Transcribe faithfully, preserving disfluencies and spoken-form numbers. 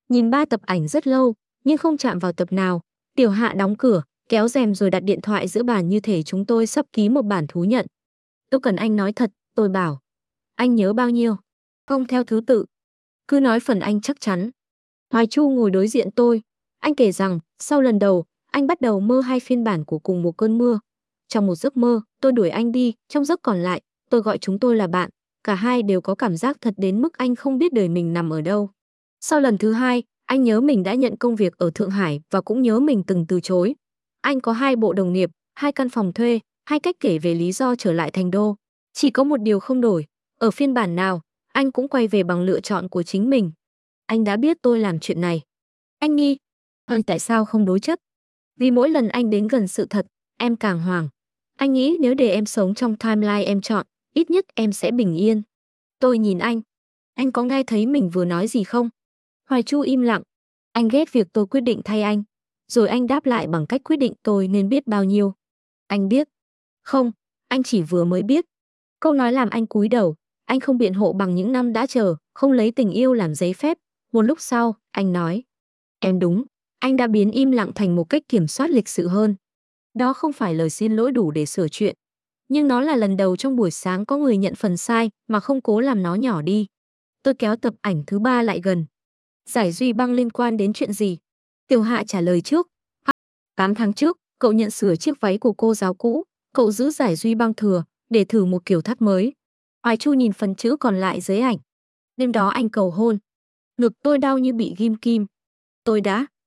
Nhìn ba tập ảnh rất lâu, nhưng không chạm vào tập nào. Tiểu Hạ đóng cửa, kéo rèm rồi đặt điện thoại giữa bàn như thể chúng tôi sắp ký một bản thú nhận. Tôi cần anh nói thật, tôi bảo. Anh nhớ bao nhiêu? Không theo thứ tự. Cứ nói phần anh chắc chắn. Hoài Chu ngồi đối diện tôi. Anh kể rằng, sau lần đầu, anh bắt đầu mơ hai phiên bản của cùng một cơn mưa. Trong một giấc mơ, tôi đuổi anh đi, trong giấc còn lại, tôi gọi chúng tôi là bạn. Cả hai đều có cảm giác thật đến mức anh không biết đời mình nằm ở đâu. Sau lần thứ hai, anh nhớ mình đã nhận công việc ở Thượng Hải và cũng nhớ mình từng từ chối. Anh có hai bộ đồng nghiệp, hai căn phòng thuê, hai cách kể về lý do trở lại thành đô. Chỉ có một điều không đổi, ở phiên bản nào, anh cũng quay về bằng lựa chọn của chính mình. Anh đã biết tôi làm chuyện này. Anh nghi, anh tại sao không đối chất? Vì mỗi lần anh đến gần sự thật, em càng hoảng. Anh nghĩ nếu để em sống trong timeline em chọn, ít nhất em sẽ bình yên. Tôi nhìn anh. Anh có nghe thấy mình vừa nói gì không? Hoài Chu im lặng. Anh ghét việc tôi quyết định thay anh. Rồi anh đáp lại bằng cách quyết định tôi nên biết bao nhiêu. Anh biết. Không, anh chỉ vừa mới biết. Câu nói làm anh cúi đầu. Anh không biện hộ bằng những năm đã chờ, không lấy tình yêu làm giấy phép. Một lúc sau, anh nói. Em đúng, anh đã biến im lặng thành một cách kiểm soát lịch sự hơn. Đó không phải lời xin lỗi đủ để sửa chuyện. Nhưng nó là lần đầu trong buổi sáng có người nhận phần sai mà không cố làm nó nhỏ đi. Tôi kéo tập ảnh thứ ba lại gần. Giải Duy Băng liên quan đến chuyện gì? Tiểu Hạ trả lời trước. tám tháng trước, cậu nhận sửa chiếc váy của cô giáo cũ. Cậu giữ giải Duy Băng thừa để thử một kiểu thắt mới. Hoài Chu nhìn phần chữ còn lại dưới ảnh. Đêm đó anh cầu hôn. Ngực tôi đau như bị ghim kim. Tôi đã